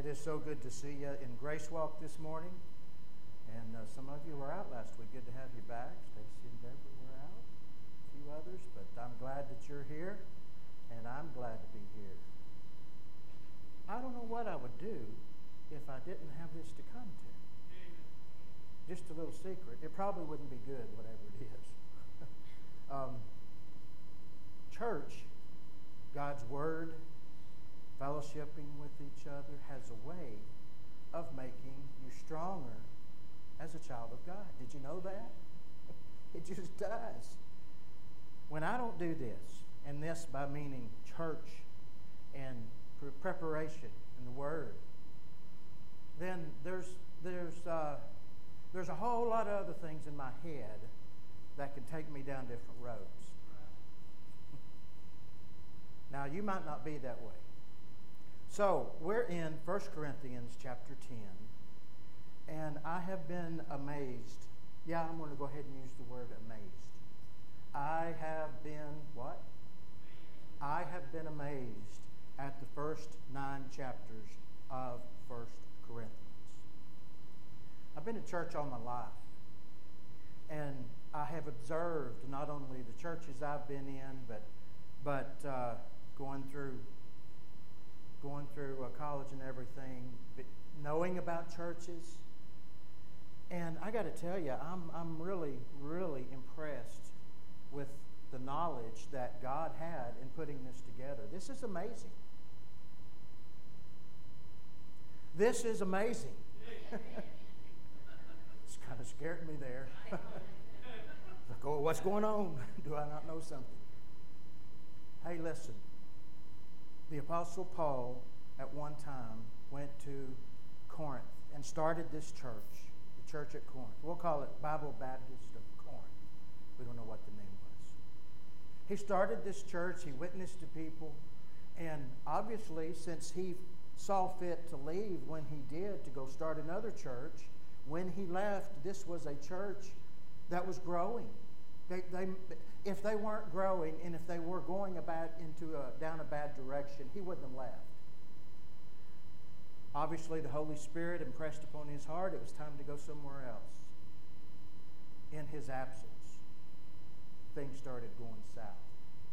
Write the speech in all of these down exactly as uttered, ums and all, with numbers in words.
is so good to see you in Grace Walk this morning. And uh, some of you were out last week. Good to have you back. Stacy and Deborah were out, a few others, but I'm glad that you're here, and I'm glad to be here. I don't know what I would do if I didn't have this to come to. Just a little secret. It probably wouldn't be good, whatever it is. um, church, God's Word, fellowshipping with each other has a way of making you stronger as a child of God. Did you know that? It just does. When I don't do this, and this by meaning church and pre- preparation and the Word, then there's there's uh, there's a whole lot of other things in my head that can take me down different roads. Now, you might not be that way. So, we're in First Corinthians chapter ten, and I have been amazed. Yeah, I'm going to go ahead and use the word amazed. I have been, what? I have been amazed at the first nine chapters of First Corinthians. I've been in church all my life, and I have observed not only the churches I've been in, but, but uh, going through going through uh, college and everything, but knowing about churches. And I got to tell you, I'm I'm really, really impressed with the knowledge that God had in putting this together. This is amazing. This is amazing. It's kind of scared me there. Like, oh, what's going on? Do I not know something? Hey, listen. The Apostle Paul, at one time, went to Corinth and started this church, the church at Corinth. We'll call it Bible Baptist of Corinth. We don't know what the name was. He started this church. He witnessed to people. And obviously, since he saw fit to leave when he did to go start another church, when he left, this was a church that was growing. They, they, if they weren't growing and if they were going about into a, down a bad direction, he wouldn't have left. Obviously, the Holy Spirit impressed upon his heart it was time to go somewhere else. In his absence, things started going south.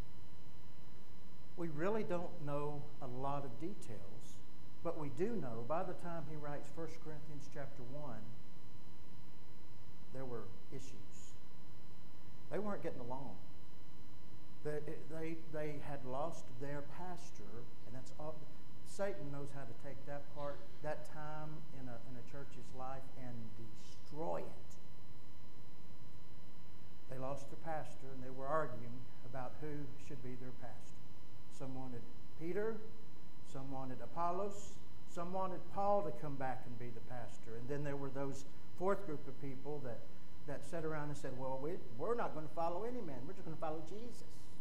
We really don't know a lot of details, but we do know by the time he writes First Corinthians chapter one, there were issues. They weren't getting along. They, they, they had lost their pastor, and that's all. Satan knows how to take that part, that time in a, in a church's life and destroy it. They lost their pastor, and they were arguing about who should be their pastor. Some wanted Peter, some wanted Apollos, some wanted Paul to come back and be the pastor. And then there were those fourth group of people that that sat around and said, well, we, we're not going to follow any man. We're just going to follow Jesus.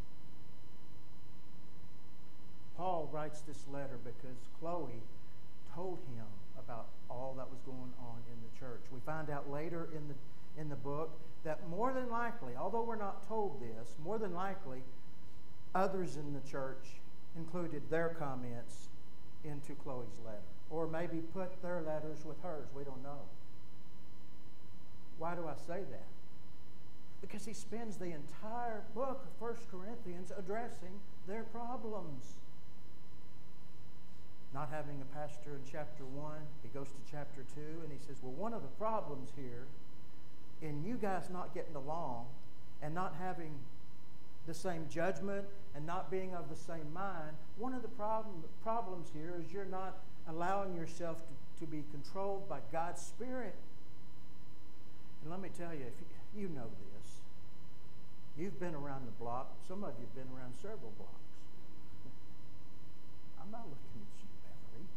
Paul writes this letter because Chloe told him about all that was going on in the church. We find out later in the, in the book that more than likely, although we're not told this, more than likely, others in the church included their comments into Chloe's letter. Or maybe put their letters with hers. We don't know. Why do I say that? Because he spends the entire book of First Corinthians addressing their problems. Not having a pastor in chapter one, he goes to chapter two, and he says, well, one of the problems here in you guys not getting along and not having the same judgment and not being of the same mind, one of the problem, problems here is you're not allowing yourself to, to be controlled by God's Spirit. And let me tell you, if you, you know this, you've been around the block. Some of you have been around several blocks. I'm not looking at you, Beverly.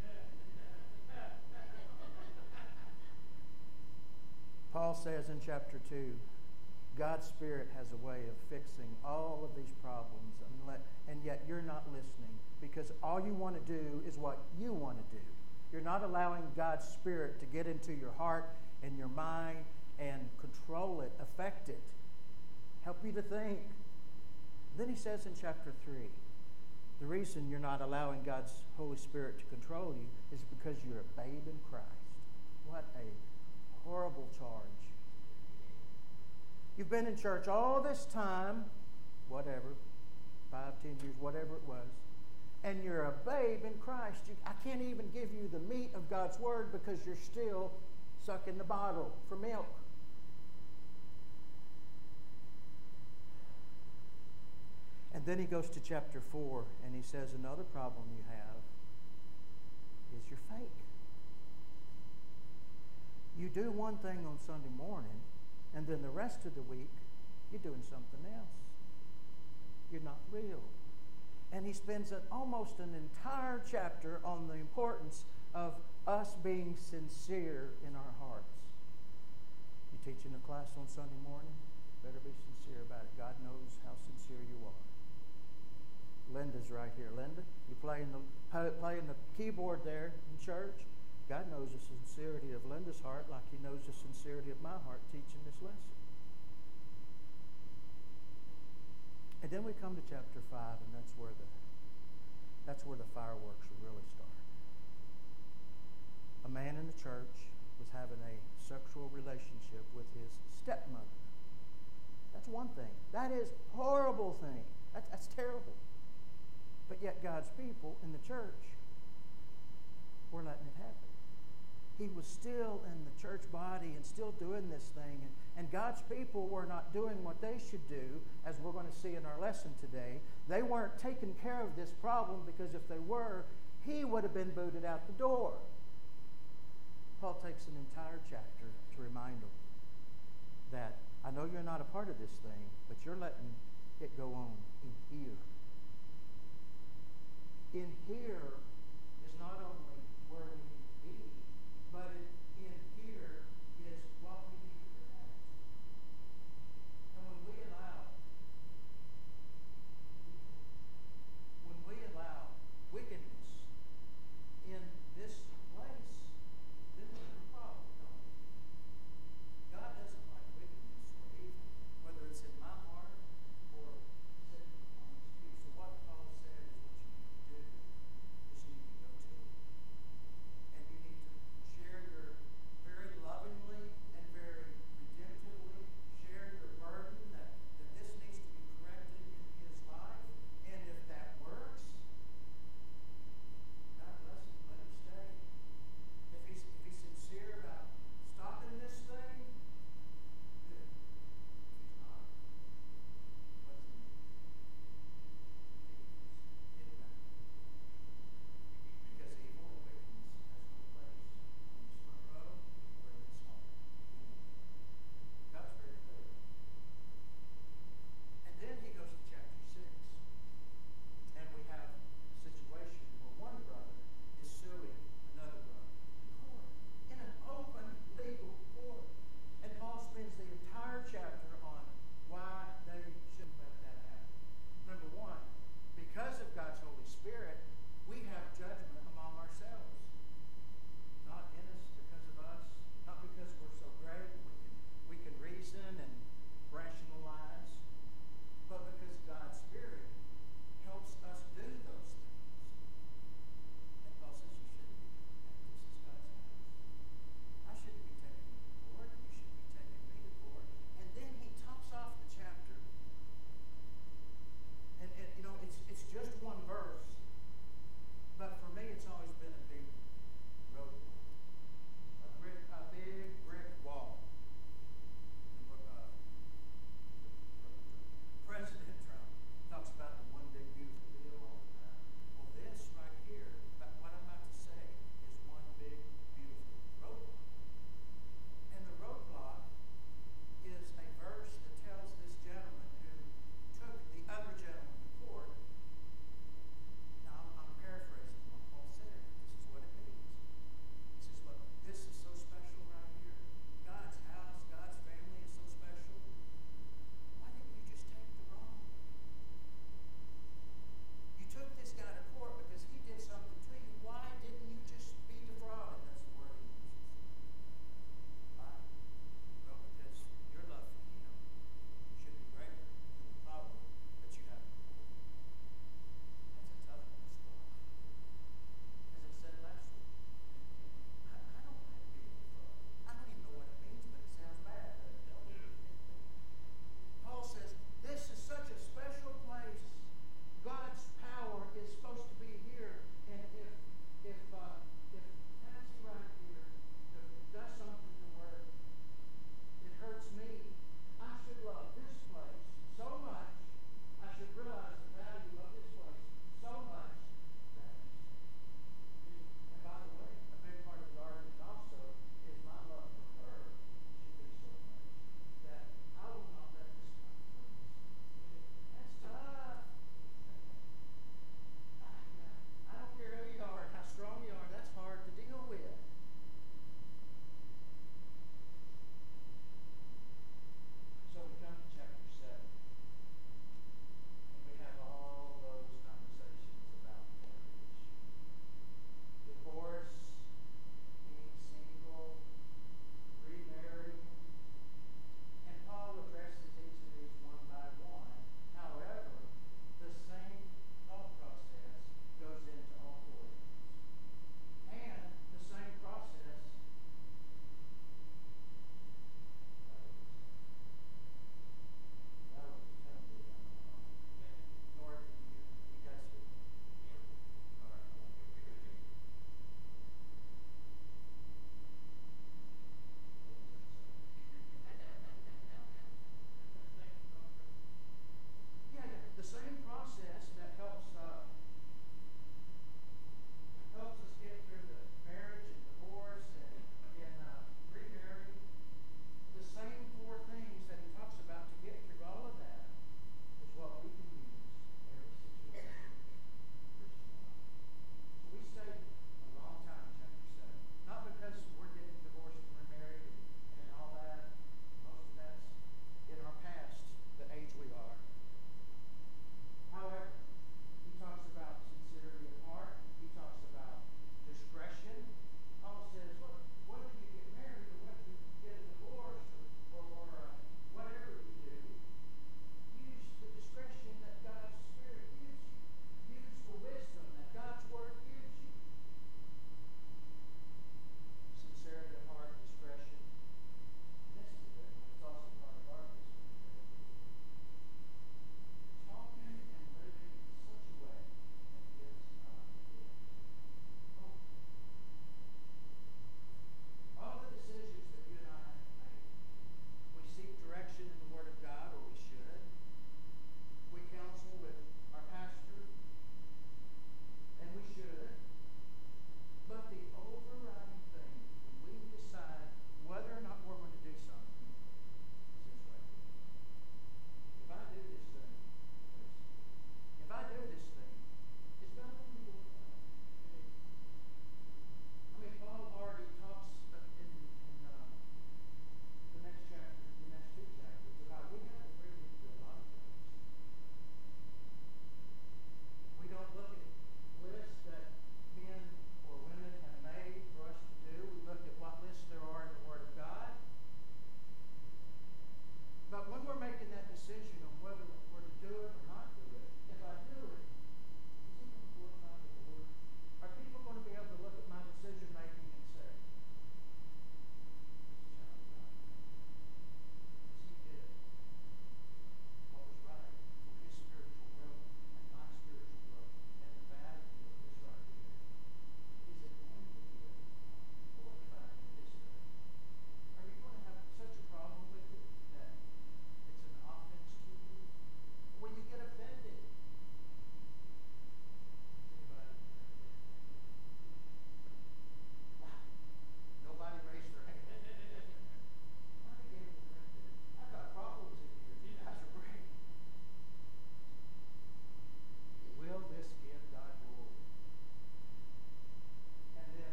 Paul says in chapter two, God's Spirit has a way of fixing all of these problems, and, let, and yet you're not listening because all you want to do is what you want to do. You're not allowing God's Spirit to get into your heart and your mind and control it, affect it, help you to think. Then he says in chapter three, The reason you're not allowing God's Holy Spirit to control you is because you're a babe in Christ. What a horrible charge. You've been in church all this time, whatever, five, ten years, whatever it was, and you're a babe in Christ. You, I can't even give you the meat of God's Word because you're still sucking the bottle for milk. And then he goes to chapter four, and he says another problem you have is you're fake. You do one thing on Sunday morning, and then the rest of the week, you're doing something else. You're not real. And he spends an, almost an entire chapter on the importance of us being sincere in our hearts. You teaching a class on Sunday morning? Better be sincere about it. God knows how sincere you are. Linda's right here. Linda, you playing the playing the keyboard there in church? God knows the sincerity of Linda's heart like he knows the sincerity of my heart teaching this lesson. And then we come to chapter five, and that's where the that's where the fireworks really start. A man in the church was having a sexual relationship with his stepmother. That's one thing. That is a horrible thing. That's, that's terrible. But yet God's people in the church were letting it happen. He was still in the church body and still doing this thing. And, and God's people were not doing what they should do, as we're going to see in our lesson today. They weren't taking care of this problem, because if they were, he would have been booted out the door. Paul takes an entire chapter to remind them that, I know you're not a part of this thing, but you're letting it go on in here. In here